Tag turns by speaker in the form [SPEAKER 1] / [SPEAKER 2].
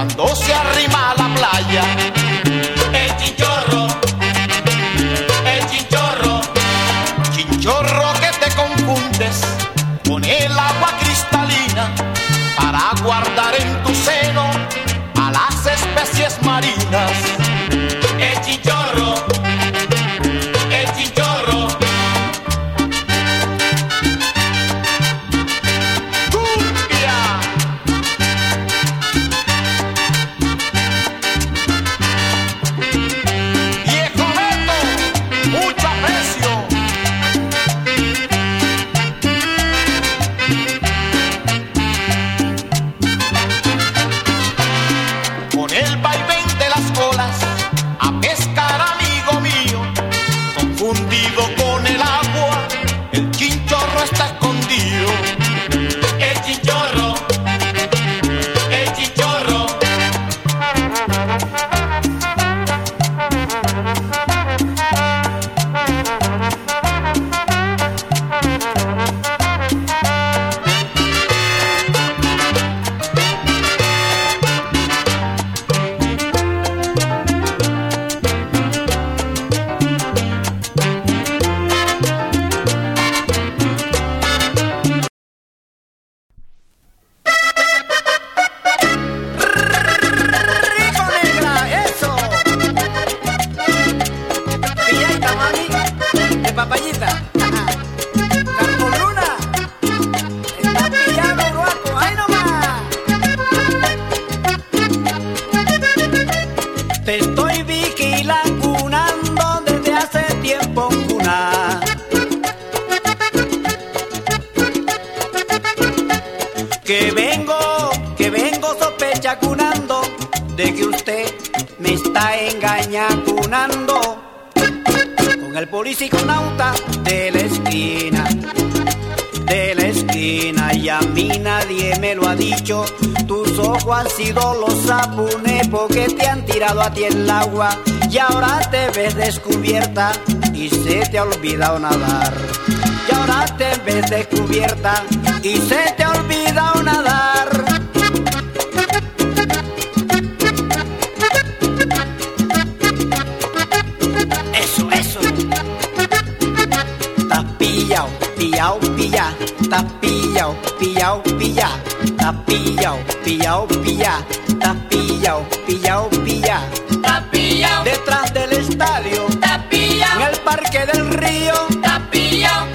[SPEAKER 1] cuando se arrima a la playa.
[SPEAKER 2] El chinchorro,
[SPEAKER 1] chinchorro que te confundes con el agua cristalina para guardar en tu seno a las especies marinas.
[SPEAKER 2] el chinchorro, el chinchorro.
[SPEAKER 1] ¡Cumbia! Viejo Beto, mucho aprecio. Con el vaivén de las colas a pescar, amigo mío, confundido con el agua, el chinchorro está escondido.
[SPEAKER 2] El chinchorro, el chinchorro.
[SPEAKER 3] ¡Rico, negra! ¡Eso! Pillaita, mami, de papayita. Carboluna, está pillando guapo, ¡ay nomás! Te estoy vigilando desde hace tiempo, cuna. Que vengo sospechacunando de que usted me está engañacunando con el policiconauta de la esquina, y a mí nadie me lo ha dicho. Tus ojos han sido los sapunepos que te han tirado a ti el agua, y ahora te ves descubierta y se te ha olvidado nadar. Y ahora te ves descubierta y se te ha olvidado nadar. Eso, eso. Estás pillao, pillao, pillá. Estás pillao, pillao, pillá. Estás pillao, pillao, pillá. Estás pillao, pillao, pillá.
[SPEAKER 2] Está pillao,
[SPEAKER 3] Detrás del estadio,
[SPEAKER 2] está pillao,
[SPEAKER 3] en el parque del río,
[SPEAKER 2] está pillao.